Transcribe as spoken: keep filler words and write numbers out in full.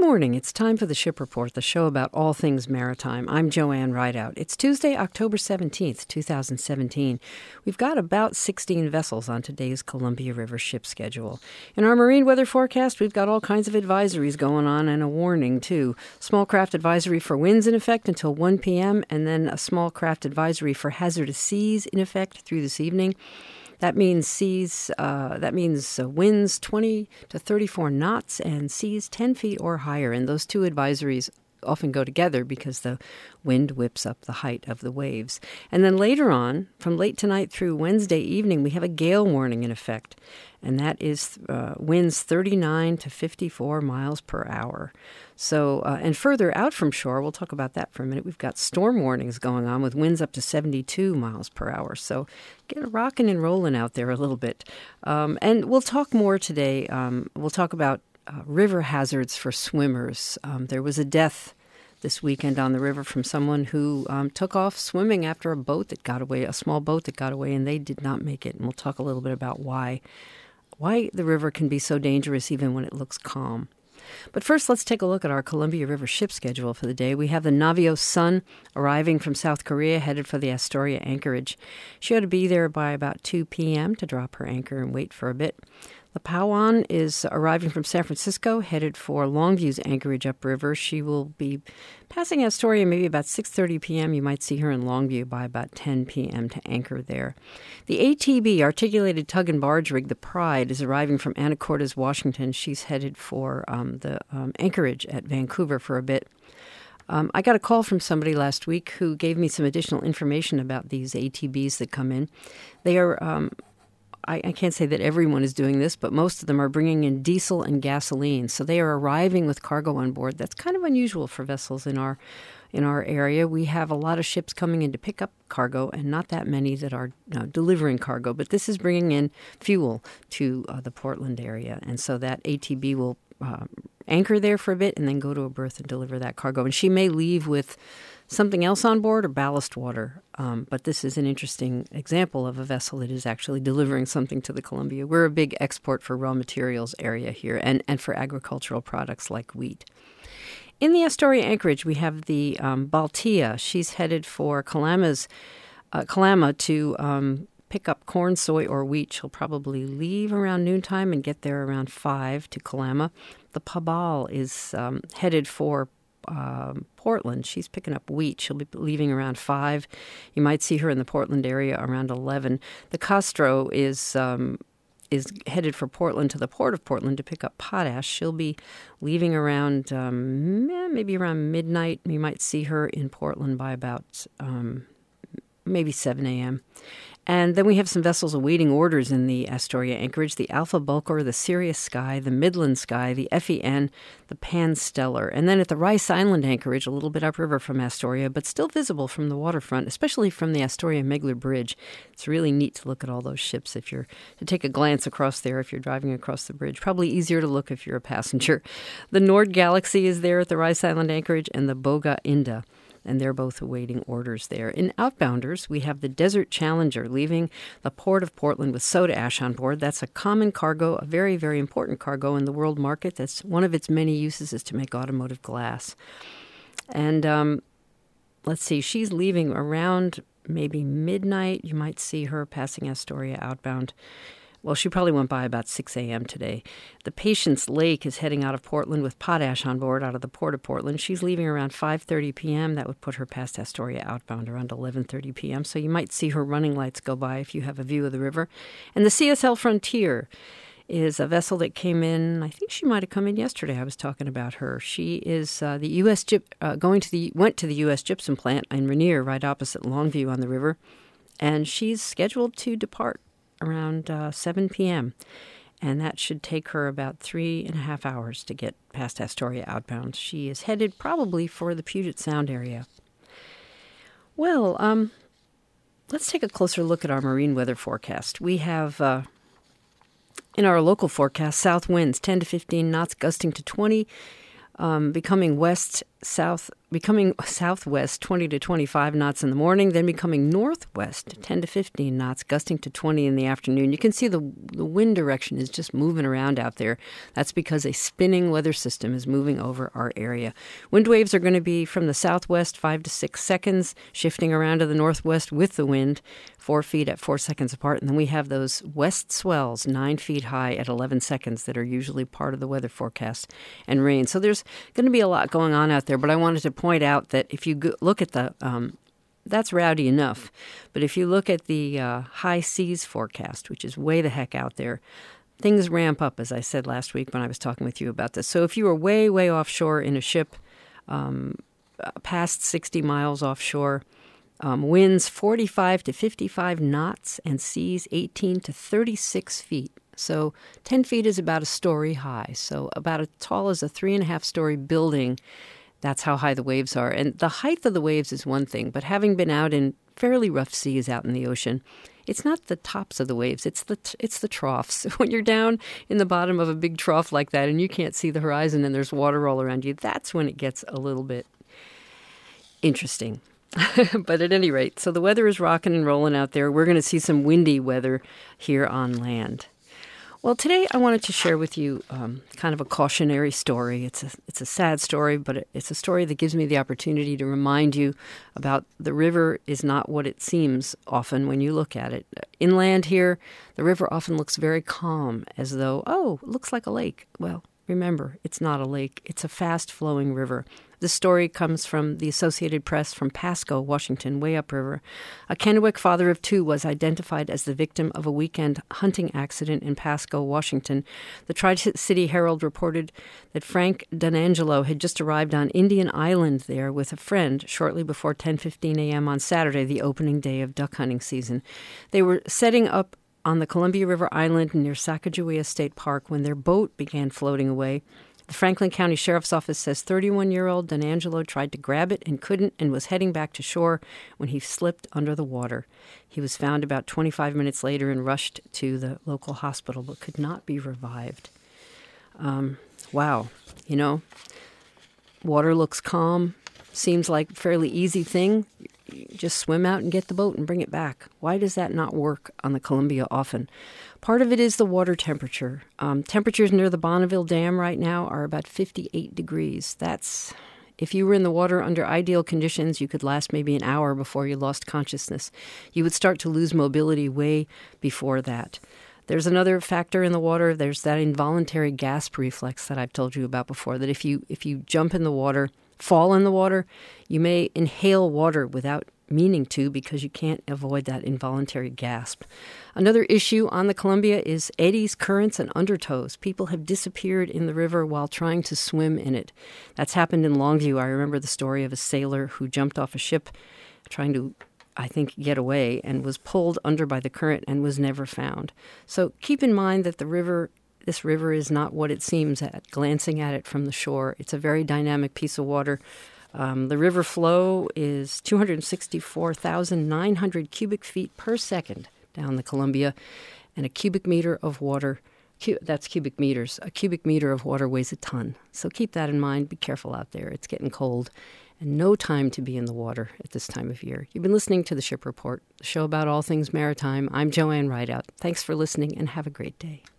morning. It's time for the Ship Report, the show about all things maritime. I'm Joanne Rideout. It's Tuesday, October seventeenth, twenty seventeen. We've got about sixteen vessels on today's Columbia River ship schedule. In our marine weather forecast, we've got all kinds of advisories going on and a warning, too. Small craft advisory for winds in effect until one p.m., and then a small craft advisory for hazardous seas in effect through this evening. That means seas. Uh, that means uh, winds twenty to thirty-four knots and seas ten feet or higher. And those two advisories often go together because the wind whips up the height of the waves. And then later on, from late tonight through Wednesday evening, we have a gale warning in effect, and that is uh, winds thirty-nine to fifty-four miles per hour. So, uh, and further out from shore, we'll talk about that for a minute, we've got storm warnings going on with winds up to seventy-two miles per hour. So get rocking and rolling out there a little bit. Um, and we'll talk more today. Um, we'll talk about uh, river hazards for swimmers. Um, there was a death this weekend on the river from someone who um, took off swimming after a boat that got away, a small boat that got away, and they did not make it. And we'll talk a little bit about why, why the river can be so dangerous even when it looks calm. But first, let's take a look at our Columbia River ship schedule for the day. We have the Navios Sun arriving from South Korea, headed for the Astoria anchorage. She ought to be there by about two p.m. to drop her anchor and wait for a bit. The Pauan is arriving from San Francisco, headed for Longview's anchorage upriver. She will be passing Astoria maybe about six thirty p.m. You might see her in Longview by about ten p.m. to anchor there. The A T B, Articulated Tug and Barge Rig, the Pride, is arriving from Anacortes, Washington. She's headed for um, the um, anchorage at Vancouver for a bit. Um, I got a call from somebody last week who gave me some additional information about these A T Bs that come in. They are... Um, I, I can't say that everyone is doing this, but most of them are bringing in diesel and gasoline. So they are arriving with cargo on board. That's kind of unusual for vessels in our in our area. We have a lot of ships coming in to pick up cargo and not that many that are uh, delivering cargo. But this is bringing in fuel to uh, the Portland area. And so that A T B will uh, anchor there for a bit and then go to a berth and deliver that cargo. And she may leave with something else on board or ballast water. Um, but this is an interesting example of a vessel that is actually delivering something to the Columbia. We're a big export for raw materials area here and, and for agricultural products like wheat. In the Astoria anchorage, we have the um, Baltia. She's headed for Kalama's, uh, Kalama to um, pick up corn, soy, or wheat. She'll probably leave around noontime and get there around five to Kalama. The Pabal is um, headed for Um, Portland. She's picking up wheat. She'll be leaving around five. You might see her in the Portland area around eleven. The Castro is um, is headed for Portland to the Port of Portland to pick up potash. She'll be leaving around um, maybe around midnight. You might see her in Portland by about um, maybe seven a.m. And then we have some vessels awaiting orders in the Astoria anchorage, the Alpha Bulker, the Sirius Sky, the Midland Sky, the F E N, the Panstellar. And then at the Rice Island anchorage, a little bit upriver from Astoria, but still visible from the waterfront, especially from the Astoria-Megler Bridge. It's really neat to look at all those ships if you're, to take a glance across there if you're driving across the bridge. Probably easier to look if you're a passenger. The Nord Galaxy is there at the Rice Island anchorage, and the Boga Inda. And they're both awaiting orders there. In outbounders, we have the Desert Challenger leaving the Port of Portland with soda ash on board. That's a common cargo, a very, very important cargo in the world market. That's one of its many uses is to make automotive glass. And um, let's see, she's leaving around maybe midnight. You might see her passing Astoria outbound. Well, she probably went by about six a.m. today. The Patience Lake is heading out of Portland with potash on board out of the Port of Portland. She's leaving around five thirty p.m. That would put her past Astoria outbound around eleven thirty p.m. So you might see her running lights go by if you have a view of the river. And the C S L Frontier is a vessel that came in, I think she might have come in yesterday. I was talking about her. She is uh, the U S Gyp, uh, going to the went to the U S Gypsum plant in Rainier, right opposite Longview on the river. And she's scheduled to depart around uh, seven p.m., and that should take her about three and a half hours to get past Astoria outbound. She is headed probably for the Puget Sound area. Well, um, let's take a closer look at our marine weather forecast. We have, uh, in our local forecast, south winds ten to fifteen knots, gusting to twenty, um, becoming west south becoming southwest twenty to twenty-five knots in the morning, then becoming northwest ten to fifteen knots, gusting to twenty in the afternoon. You can see the, the wind direction is just moving around out there. That's because a spinning weather system is moving over our area. Wind waves are going to be from the southwest five to six seconds, shifting around to the northwest with the wind, four feet at four seconds apart. And then we have those west swells, nine feet high at eleven seconds, that are usually part of the weather forecast, and rain. So there's going to be a lot going on out there, but I wanted to point out that if you go, look at the, um, that's rowdy enough, but if you look at the uh, high seas forecast, which is way the heck out there, things ramp up, as I said last week when I was talking with you about this. So if you are way, way offshore in a ship, um, past sixty miles offshore, um, winds forty-five to fifty-five knots and seas eighteen to thirty-six feet. So ten feet is about a story high, so about as tall as a three and a half story building. That's how high the waves are. And the height of the waves is one thing, but having been out in fairly rough seas out in the ocean, it's not the tops of the waves, it's the it's the troughs. When you're down in the bottom of a big trough like that and you can't see the horizon and there's water all around you, that's when it gets a little bit interesting. But at any rate, so the weather is rocking and rolling out there. We're going to see some windy weather here on land. Well, today I wanted to share with you um, kind of a cautionary story. It's a it's a sad story, but it, it's a story that gives me the opportunity to remind you about the river is not what it seems often when you look at it. Inland here, the river often looks very calm, as though, oh, it looks like a lake. Well, remember, it's not a lake. It's a fast-flowing river. This story comes from the Associated Press from Pasco, Washington, way upriver. A Kennewick father of two was identified as the victim of a weekend hunting accident in Pasco, Washington. The Tri-City Herald reported that Frank Donangelo had just arrived on Indian Island there with a friend shortly before ten fifteen a.m. on Saturday, the opening day of duck hunting season. They were setting up on the Columbia River Island near Sacagawea State Park when their boat began floating away. The Franklin County Sheriff's Office says thirty-one-year-old Donangelo tried to grab it and couldn't and was heading back to shore when he slipped under the water. He was found about twenty-five minutes later and rushed to the local hospital but could not be revived. Um, wow. You know, water looks calm, seems like a fairly easy thing. You just swim out and get the boat and bring it back. Why does that not work on the Columbia often? Part of it is the water temperature. Um, temperatures near the Bonneville Dam right now are about fifty-eight degrees. That's, if you were in the water under ideal conditions, you could last maybe an hour before you lost consciousness. You would start to lose mobility way before that. There's another factor in the water. There's that involuntary gasp reflex that I've told you about before, that if you if you jump in the water, fall in the water, you may inhale water without meaning to because you can't avoid that involuntary gasp. Another issue on the Columbia is eddies, currents, and undertows. People have disappeared in the river while trying to swim in it. That's happened in Longview. I remember the story of a sailor who jumped off a ship trying to, I think, get away and was pulled under by the current and was never found. So keep in mind that the river This river is not what it seems at glancing at it from the shore. It's a very dynamic piece of water. Um, the river flow is two hundred sixty-four thousand nine hundred cubic feet per second down the Columbia, and a cubic meter of water, cu- that's cubic meters, a cubic meter of water weighs a ton. So keep that in mind. Be careful out there. It's getting cold, and no time to be in the water at this time of year. You've been listening to The Ship Report, the show about all things maritime. I'm Joanne Rideout. Thanks for listening, and have a great day.